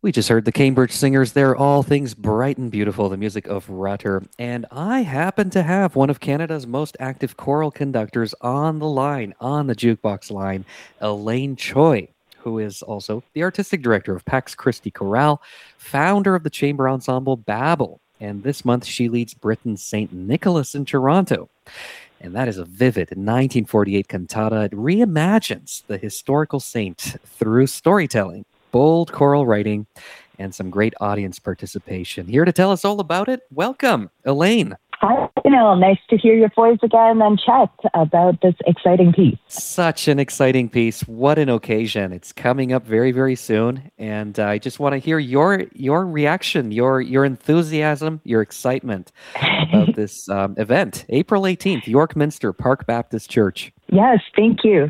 We just heard the Cambridge Singers there, all things bright and beautiful, the music of Rutter. And I happen to have one of Canada's most active choral conductors on the line, on the jukebox line, Elaine Choi, who is also the artistic director of Pax Christi Chorale, founder of the chamber ensemble Babel. And this month she leads Britain's St. Nicholas in Toronto. And that is a vivid 1948 cantata. It reimagines the historical saint through storytelling, bold choral writing, and some great audience participation. Here to tell us all about it, welcome, Elaine. Hi, nice to hear your voice again and chat about this exciting piece. Such an exciting piece. What an occasion. It's coming up very, very soon. And I just want to hear your reaction, your enthusiasm, your excitement about this event. April 18th, York Minster Park Baptist Church. Yes, thank you.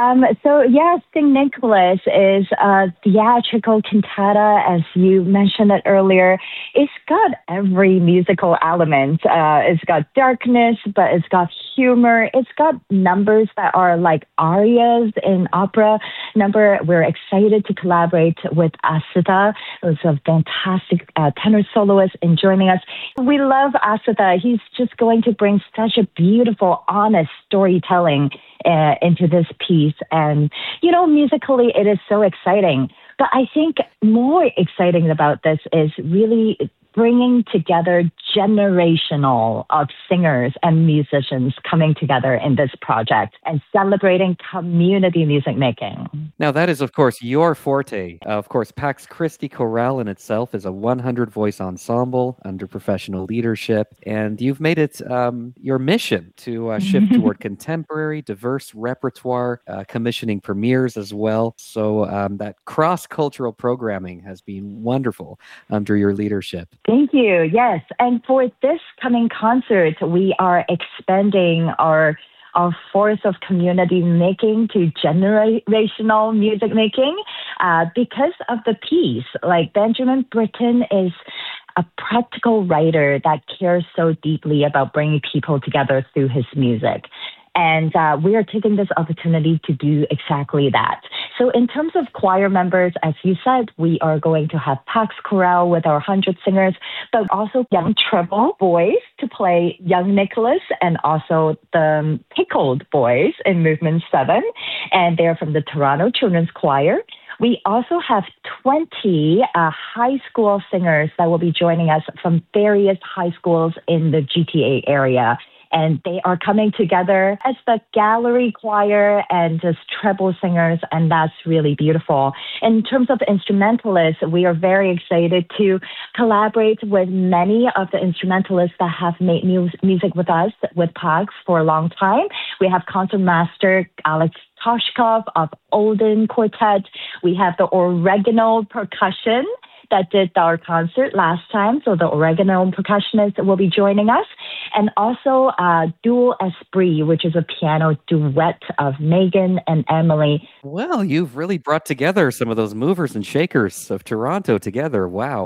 St. Nicholas is a theatrical cantata, as you mentioned it earlier. It's got every musical element. It's got darkness, but it's got humor. It's got numbers that are like arias in opera. We're excited to collaborate with Asita, who's a fantastic tenor soloist, in joining us. We love Asita. He's just going to bring such a beautiful, honest storytelling into this piece. And, musically, it is so exciting. But I think more exciting about this is really bringing together generational of singers and musicians coming together in this project and celebrating community music making. Now, that is, of course, your forte. Of course, Pax Christi Chorale in itself is a 100-voice ensemble under professional leadership, and you've made it your mission to shift toward contemporary, diverse repertoire, commissioning premieres as well. So that cross-cultural programming has been wonderful under your leadership. Thank you. Yes. And for this coming concert, we are expanding our force of community making to generational music making because of the piece. Like Benjamin Britten is a practical writer that cares so deeply about bringing people together through his music. And we are taking this opportunity to do exactly that. So in terms of choir members, as you said, we are going to have Pax Chorale with our 100 singers, but also young treble boys to play young Nicholas, and also the pickled boys in Movement 7. And they're from the Toronto Children's Choir. We also have 20 high school singers that will be joining us from various high schools in the GTA area. And they are coming together as the gallery choir and just treble singers, and that's really beautiful. In terms of instrumentalists, we are very excited to collaborate with many of the instrumentalists that have made music with us, with Pax, for a long time. We have concertmaster Alex Toshkov of Olden Quartet. We have the Oregano Percussion that did our concert last time. So the Oregano percussionist will be joining us. And also Dual Esprit, which is a piano duet of Megan and Emily. Well, you've really brought together some of those movers and shakers of Toronto together. Wow.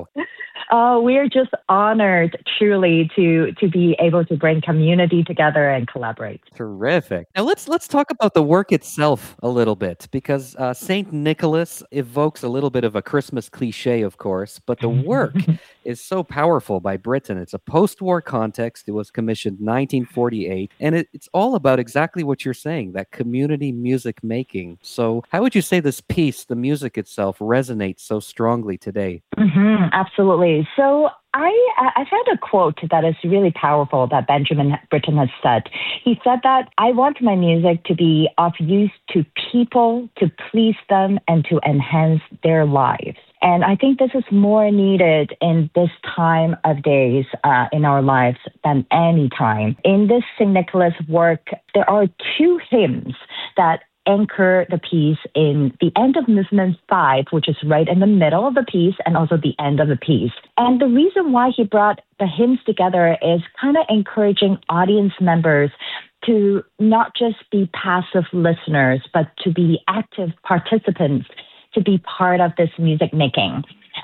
We're just honored, truly, to be able to bring community together and collaborate. Terrific. Now let's talk about the work itself a little bit, because Saint Nicholas evokes a little bit of a Christmas cliche, of course, but the work is so powerful by Britten. It's a post-war context. It was commissioned 1948, and it's all about exactly what you're saying, that community music making. So how would you say this piece, the music itself, resonates so strongly today? Absolutely. So I've had a quote that is really powerful that Benjamin Britten has said. He said that I want my music to be of use to people, to please them, and to enhance their lives. And I think this is more needed in this time of days in our lives than any time. In this St. Nicholas work, there are two hymns that anchor the piece in the end of Movement 5, which is right in the middle of the piece, and also the end of the piece. And the reason why he brought the hymns together is kind of encouraging audience members to not just be passive listeners, but to be active participants, to be part of this music making.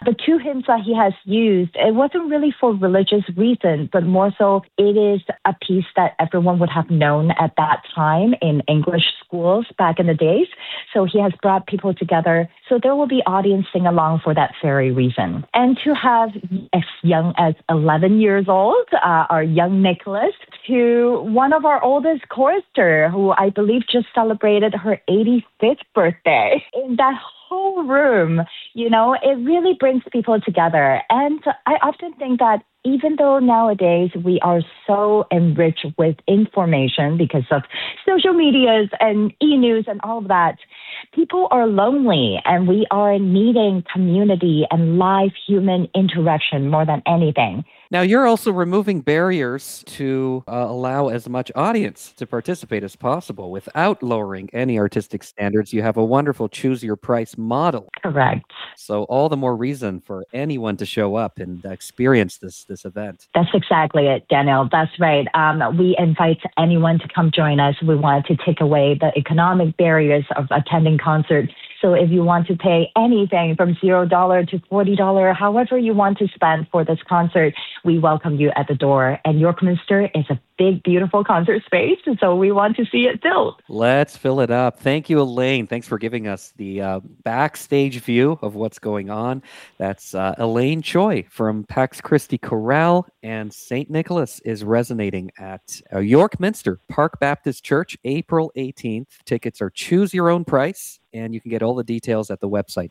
The two hymns that he has used, it wasn't really for religious reasons, but more so it is a piece that everyone would have known at that time in English schools back in the days. So he has brought people together. So there will be audience sing along for that very reason. And to have as young as 11 years old, our young Nicholas, to one of our oldest chorister, who I believe just celebrated her 85th birthday. In that whole room, it really brings people together. And I often think that even though nowadays we are so enriched with information because of social medias and e-news and all of that, people are lonely and we are needing community and live human interaction more than anything. Now, you're also removing barriers to allow as much audience to participate as possible without lowering any artistic standards. You have a wonderful choose your price model. Correct. So all the more reason for anyone to show up and experience this event. That's exactly it, Daniel. That's right. We invite anyone to come join us. We wanted to take away the economic barriers of attending concerts. So if you want to pay anything from $0 to $40, however you want to spend for this concert, we welcome you at the door. And York Minster is a big, beautiful concert space, so we want to see it filled. Let's fill it up. Thank you, Elaine. Thanks for giving us the backstage view of what's going on. That's Elaine Choi from Pax Christi Chorale, and St. Nicholas is resonating at York Minster Park Baptist Church, April 18th. Tickets are choose your own price, and you can get all the details at the website,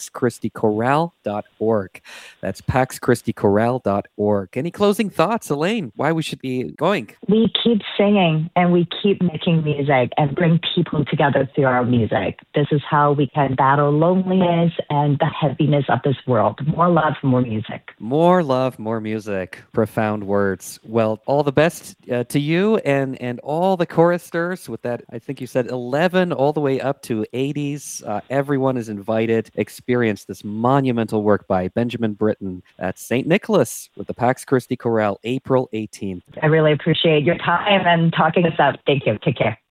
paxchristichorale.org. That's paxchristichorale.org. Any closing thoughts, Elaine, why we should be going? We keep singing and we keep making music and bring people together through our music. This is how we can battle loneliness and the heaviness of this world. More love, more music. More love, more music. Profound words. Well, all the best to you and all the choristers with that, I think you said 11 all the way up to 80s. Everyone is invited. Experience this monumental work by Benjamin Britten at St. Nicholas with the Pax Christi Chorale, April 18th. I really appreciate your time and talking us up. Thank you. Take care.